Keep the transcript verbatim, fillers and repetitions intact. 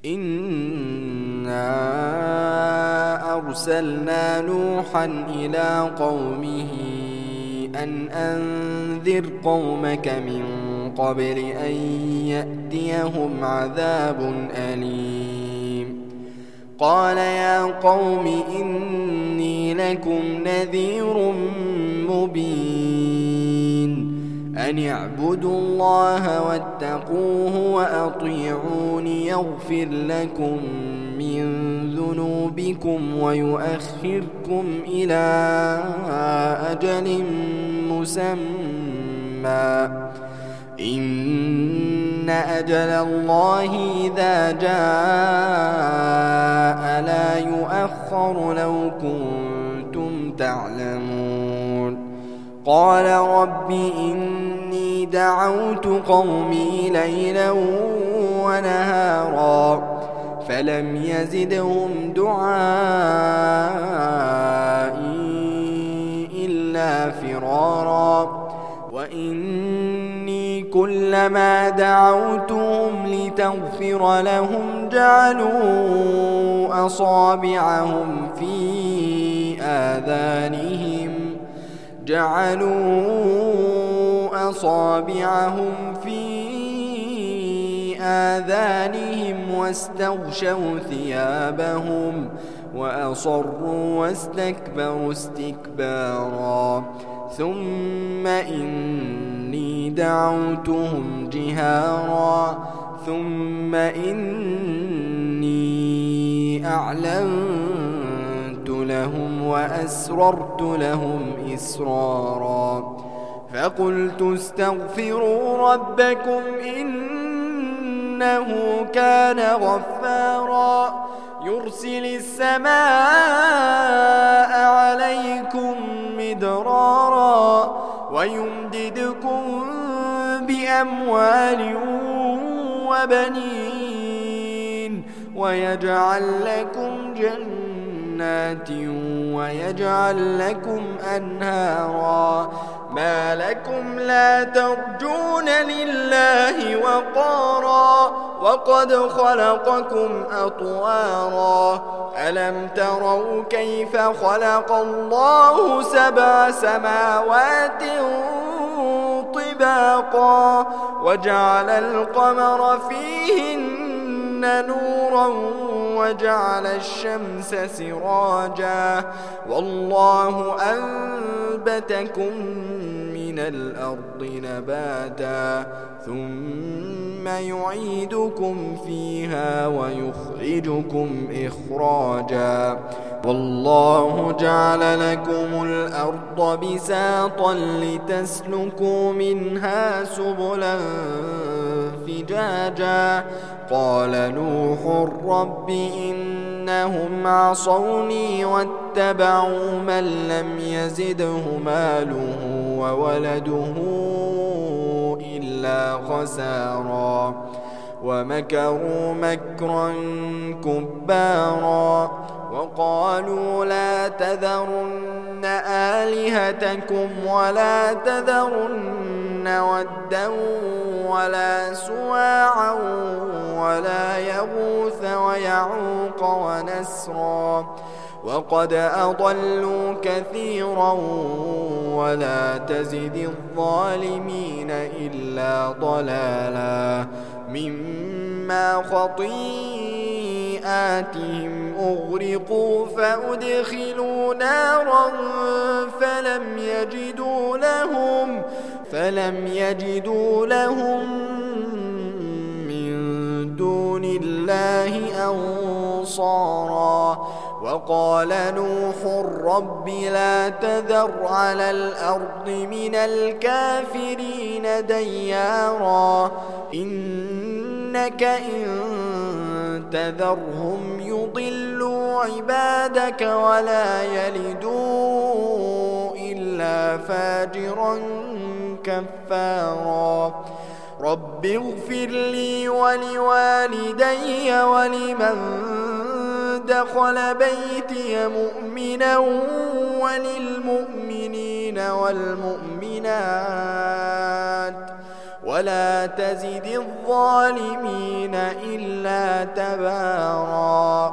إنا أرسلنا نوحا إلى قومه أن أنذر قومك من قبل أن يأتيهم عذاب أليم. قال يا قوم إني لكم نذير مبين أن اعبدوا الله واتقوه وأطيعون يغفر لكم من ذنوبكم ويؤخركم إلى أجل مسمى إن أجل الله إذا جاء لا يؤخر لو كنتم تعلمون. قال رب إني دعوت قومي ليلا ونهارا فلم يزدهم دعائي إلا فرارا وإني كلما دعوتهم لتغفر لهم جعلوا أصابعهم في آذانهم جعلوا أصابعهم في آذانهم واستغشوا ثيابهم وأصروا واستكبروا استكبارا ثم إني دعوتهم جهارا ثم إني أعلنت لهم وأسررت لهم إسرارا فقلت استغفروا ربكم إنه كان غفارا يرسل السماء عليكم مدرارا ويمددكم بأموال وبنين ويجعل لكم جنات ويجعل لكم أنهارا ما لكم لا ترجون لله وقارا وقد خلقكم أطوارا ألم تروا كيف خلق الله سبع سماوات طباقا وجعل القمر فيهن نورا وجعل الشمس سراجا والله أنبتكم من الأرض نباتا ثم يعيدكم فيها ويخرجكم إخراجا والله جعل لكم الأرض بساطا لتسلكوا منها سبلا فجاجا قال نوح رب إنهم عصوني واتبعوا من لم يزده ماله وولده إلا خسارا ومكروا مكرا كبارا وقالوا لا تذرن آلهتكم ولا تذرن ودا ولا سواعا ولا يغوث ويعوق ونسرا وقد أضلوا كثيرا ولا تزد الظالمين إلا ضلالا مما خطيئاتهم أغرقوا فأدخلوا نارا فلم يجدوا لهم فلم يجدوا لهم من دون الله أنصارا وقال نوح رب لا تذر على الأرض من الكافرين ديارا إنك إن تذرهم يضلوا عبادك ولا يلدوا إلا فاجرا كفارا رب اغفر لي ولوالدي ولمن دخل بيتي مؤمنا وللمؤمنين والمؤمنات ولا تزد الظالمين إلا تباراً.